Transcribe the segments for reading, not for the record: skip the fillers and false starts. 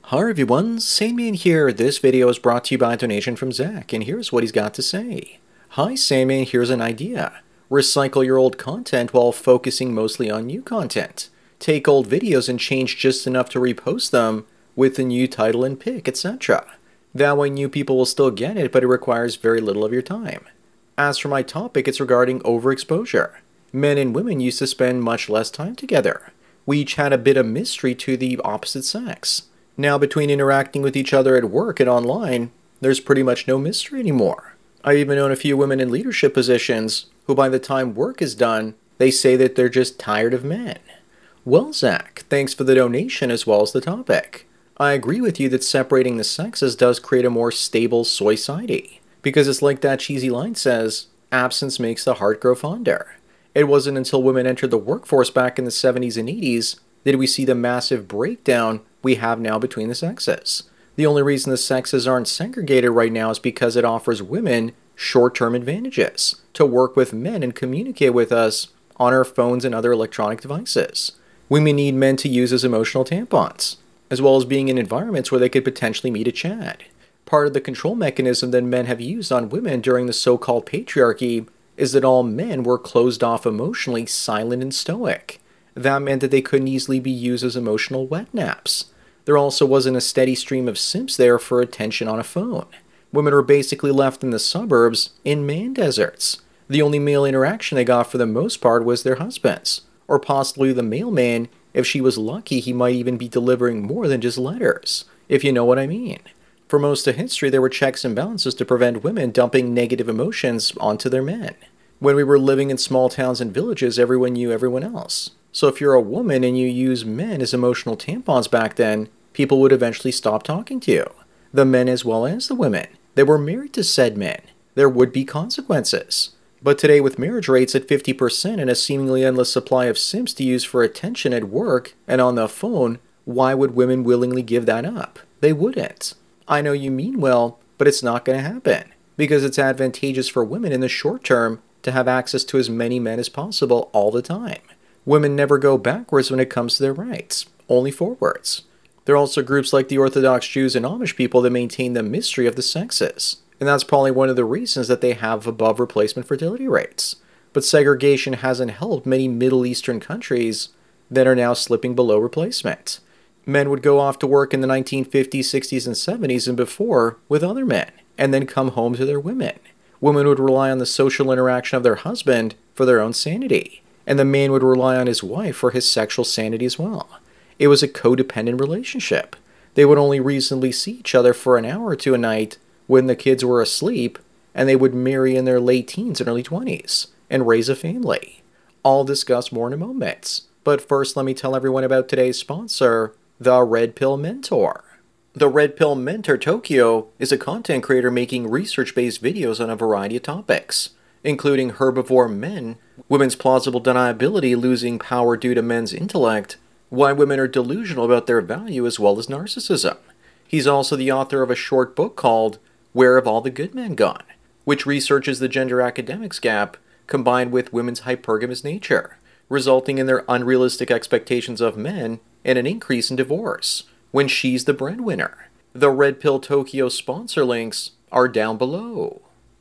Hi everyone, Sandman here. This video is brought to you by a donation from Zach, and here's what he's got to say. Hi Sandman, here's an idea. Recycle your old content while focusing mostly on new content. Take old videos and change just enough to repost them with a new title and pic, etc. That way new people will still get it, but it requires very little of your time. As for my topic, it's regarding overexposure. Men and women used to spend much less time together. We each had a bit of mystery to the opposite sex. Now, between interacting with each other at work and online, there's pretty much no mystery anymore. I even known a few women in leadership positions who, by the time work is done, they say that they're just tired of men. Well, Zach, thanks for the donation as well as the topic. I agree with you that separating the sexes does create a more stable society, because it's like that cheesy line says, absence makes the heart grow fonder. It wasn't until women entered the workforce back in the 70s and 80s that we see the massive breakdown we have now between the sexes. The only reason the sexes aren't segregated right now is because it offers women short-term advantages to work with men and communicate with us on our phones and other electronic devices. Women need men to use as emotional tampons, as well as being in environments where they could potentially meet a Chad. Part of the control mechanism that men have used on women during the so-called patriarchy is that all men were closed off emotionally, silent and stoic. That meant that they couldn't easily be used as emotional wet naps. There also wasn't a steady stream of simps there for attention on a phone. Women were basically left in the suburbs in man deserts. The only male interaction they got for the most part was their husbands, or possibly the mailman. If she was lucky, he might even be delivering more than just letters, if you know what I mean. For most of history, there were checks and balances to prevent women dumping negative emotions onto their men. When we were living in small towns and villages, everyone knew everyone else. So if you're a woman and you use men as emotional tampons back then, people would eventually stop talking to you. The men as well as the women. They were married to said men. There would be consequences. But today, with marriage rates at 50% and a seemingly endless supply of simps to use for attention at work and on the phone, why would women willingly give that up? They wouldn't. I know you mean well, but it's not going to happen, because it's advantageous for women in the short term to have access to as many men as possible all the time. Women never go backwards when it comes to their rights, only forwards. There are also groups like the Orthodox Jews and Amish people that maintain the mystery of the sexes, and that's probably one of the reasons that they have above replacement fertility rates. But segregation hasn't helped many Middle Eastern countries that are now slipping below replacement. Men would go off to work in the 1950s, 60s, and 70s and before with other men, and then come home to their women. Women would rely on the social interaction of their husband for their own sanity, and the man would rely on his wife for his sexual sanity as well. It was a codependent relationship. They would only reasonably see each other for an hour or two a night when the kids were asleep, and they would marry in their late teens and early 20s and raise a family. I'll discuss more in a moment. But first, let me tell everyone about today's sponsor, the Red Pill Mentor. The Red Pill Mentor Tokyo is a content creator making research-based videos on a variety of topics, including herbivore men, women's plausible deniability losing power due to men's intellect, why women are delusional about their value, as well as narcissism. He's also the author of a short book called Where Have All the Good Men Gone?, which researches the gender academics gap combined with women's hypergamous nature, resulting in their unrealistic expectations of men and an increase in divorce when she's the breadwinner. The Red Pill Tokyo sponsor links are down below.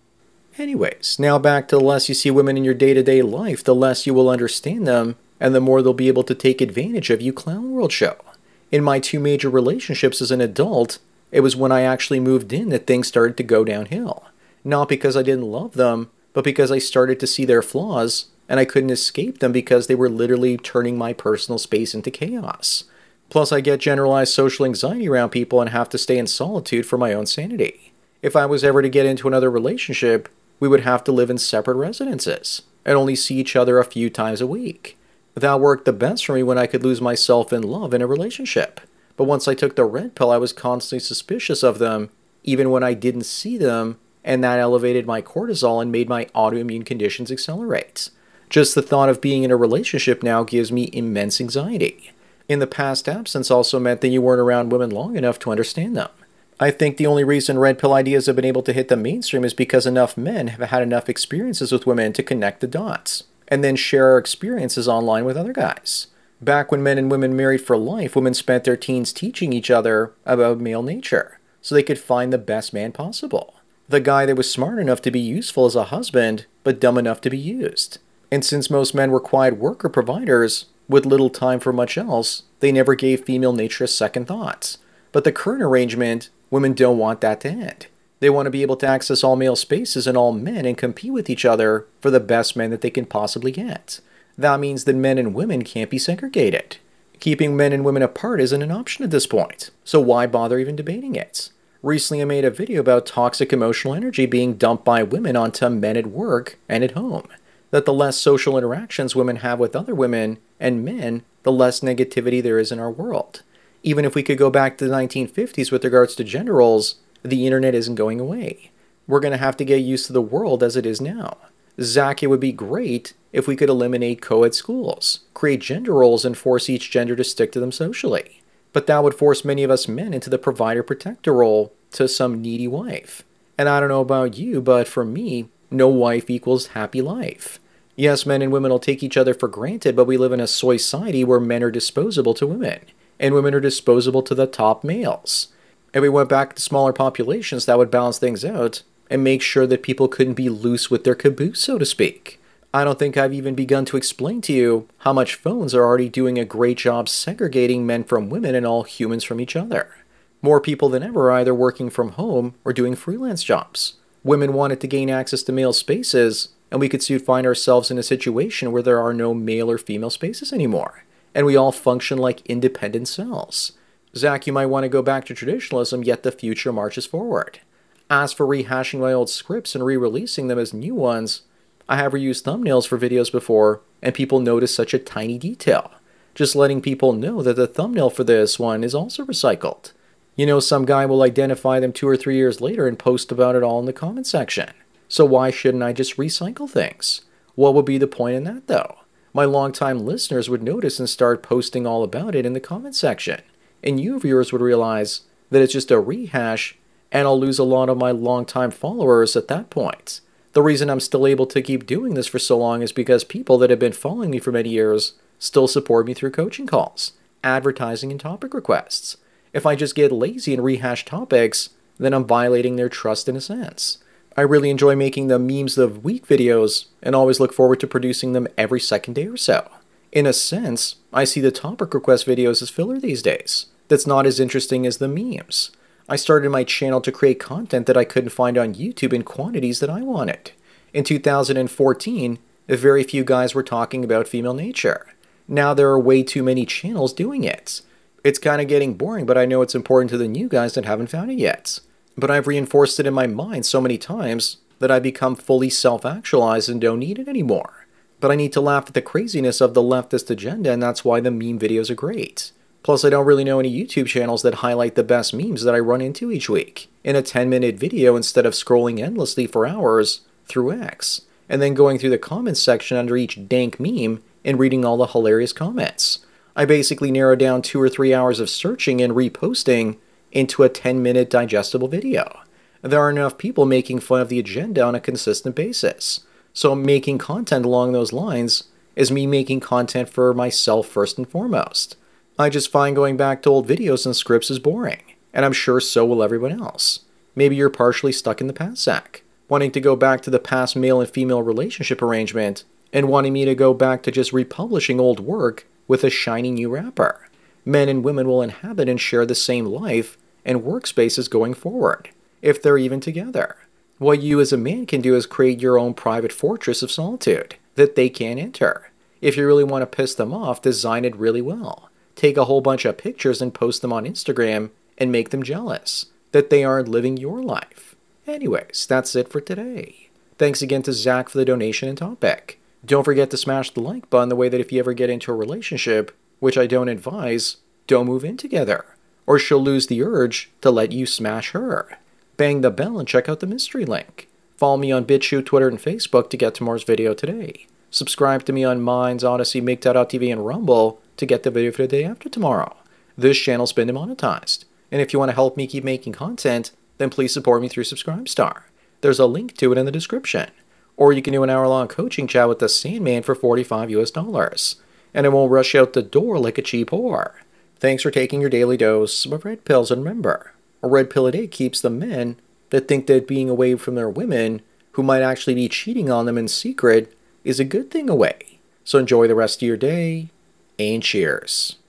Anyways, now back to the less you see women in your day-to-day life, the less you will understand them, and the more they'll be able to take advantage of you, Clown World Show. In my two major relationships as an adult, it was when I actually moved in that things started to go downhill. Not because I didn't love them, but because I started to see their flaws, and I couldn't escape them because they were literally turning my personal space into chaos. Plus, I get generalized social anxiety around people and have to stay in solitude for my own sanity. If I was ever to get into another relationship, we would have to live in separate residences and only see each other a few times a week. That worked the best for me when I could lose myself in love in a relationship. But once I took the red pill, I was constantly suspicious of them, even when I didn't see them, and that elevated my cortisol and made my autoimmune conditions accelerate. Just the thought of being in a relationship now gives me immense anxiety. In the past, absence also meant that you weren't around women long enough to understand them. I think the only reason red pill ideas have been able to hit the mainstream is because enough men have had enough experiences with women to connect the dots, and then share our experiences online with other guys. Back when men and women married for life, women spent their teens teaching each other about male nature so they could find the best man possible. The guy that was smart enough to be useful as a husband, but dumb enough to be used. And since most men were quiet worker providers, with little time for much else, they never gave female nature a second thought. But the current arrangement, women don't want that to end. They want to be able to access all male spaces and all men and compete with each other for the best men that they can possibly get. That means that men and women can't be segregated. Keeping men and women apart isn't an option at this point, so why bother even debating it? Recently I made a video about toxic emotional energy being dumped by women onto men at work and at home. That the less social interactions women have with other women and men, the less negativity there is in our world. Even if we could go back to the 1950s with regards to gender roles, the internet isn't going away. We're going to have to get used to the world as it is now. Zach, it would be great if we could eliminate co-ed schools, create gender roles and force each gender to stick to them socially. But that would force many of us men into the provider-protector role to some needy wife. And I don't know about you, but for me, no wife equals happy life. Yes, men and women will take each other for granted, but we live in a society where men are disposable to women, and women are disposable to the top males. If we went back to smaller populations, that would balance things out and make sure that people couldn't be loose with their caboose, so to speak. I don't think I've even begun to explain to you how much phones are already doing a great job segregating men from women and all humans from each other. More people than ever are either working from home or doing freelance jobs. Women wanted to gain access to male spaces, and we could soon find ourselves in a situation where there are no male or female spaces anymore, and we all function like independent cells. Zach, you might want to go back to traditionalism, yet the future marches forward. As for rehashing my old scripts and re-releasing them as new ones, I have reused thumbnails for videos before, and people notice such a tiny detail. Just letting people know that the thumbnail for this one is also recycled. You know, some guy will identify them 2 or 3 years later and post about it all in the comment section. So why shouldn't I just recycle things? What would be the point in that, though? My longtime listeners would notice and start posting all about it in the comment section. And you viewers would realize that it's just a rehash, and I'll lose a lot of my longtime followers at that point. The reason I'm still able to keep doing this for so long is because people that have been following me for many years still support me through coaching calls, advertising, and topic requests. If I just get lazy and rehash topics, then I'm violating their trust in a sense. I really enjoy making the memes of the week videos and always look forward to producing them every second day or so. In a sense, I see the topic request videos as filler these days. That's not as interesting as the memes. I started my channel to create content that I couldn't find on YouTube in quantities that I wanted. In 2014, very few guys were talking about female nature. Now there are way too many channels doing it. It's kind of getting boring, but I know it's important to the new guys that haven't found it yet. But I've reinforced it in my mind so many times that I've become fully self-actualized and don't need it anymore. But I need to laugh at the craziness of the leftist agenda, and that's why the meme videos are great. Plus, I don't really know any YouTube channels that highlight the best memes that I run into each week in a 10-minute video instead of scrolling endlessly for hours through X, and then going through the comments section under each dank meme and reading all the hilarious comments. I basically narrowed down 2 or 3 hours of searching and reposting into a 10-minute digestible video. There are enough people making fun of the agenda on a consistent basis. So making content along those lines is me making content for myself first and foremost. I just find going back to old videos and scripts is boring, and I'm sure so will everyone else. Maybe you're partially stuck in the past, Zach, wanting to go back to the past male and female relationship arrangement, and wanting me to go back to just republishing old work with a shiny new wrapper. Men and women will inhabit and share the same life and workspaces going forward, if they're even together. What you as a man can do is create your own private fortress of solitude that they can't enter. If you really want to piss them off, design it really well. Take a whole bunch of pictures and post them on Instagram and make them jealous that they aren't living your life. Anyways, that's it for today. Thanks again to Zach for the donation and topic. Don't forget to smash the like button the way that if you ever get into a relationship, which I don't advise, don't move in together, or she'll lose the urge to let you smash her. Bang the bell and check out the mystery link. Follow me on BitChute, Twitter, and Facebook to get tomorrow's video today. Subscribe to me on Minds, Odyssey, MGTOW.tv, and Rumble to get the video for the day after tomorrow. This channel's been demonetized, and if you want to help me keep making content, then please support me through Subscribestar. There's a link to it in the description. Or you can do an hour-long coaching chat with the Sandman for $45 US. and I won't rush out the door like a cheap whore. Thanks for taking your daily dose of red pills, and remember, a red pill a day keeps the men that think that being away from their women, who might actually be cheating on them in secret, is a good thing away. So enjoy the rest of your day, and cheers.